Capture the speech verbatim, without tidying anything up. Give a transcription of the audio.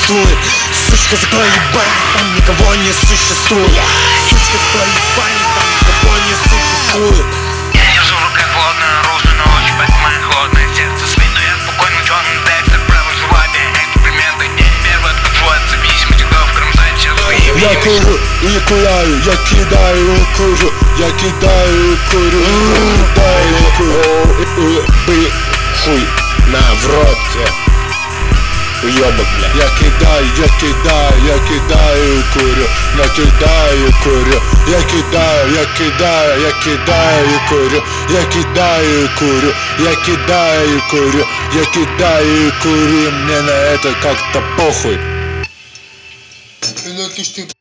существует. Сучка, закрой ебальник, там никого не существует. Сучка, закрой ебальник, там никого не существует. Я держу в руках холодное оружие, но очень понимаю холодное сердце свин. Но я спокойно черный текст, отправил желание. Эксперименты не первый отхожу от зависимости, кто кромсает все свои видимости. Я курю и кураю, я кидаю и курю, я кидаю и курю, кидаю и курю. Хуй на в рот, уёбок, бля. Я кидаю, я кидаю, я кидаю и курю, я кидаю и курю, я кидаю, я кидаю, я кидаю и курю, я кидаю и курю, я кидаю и курю, я кидаю и курю, мне на это как-то похуй.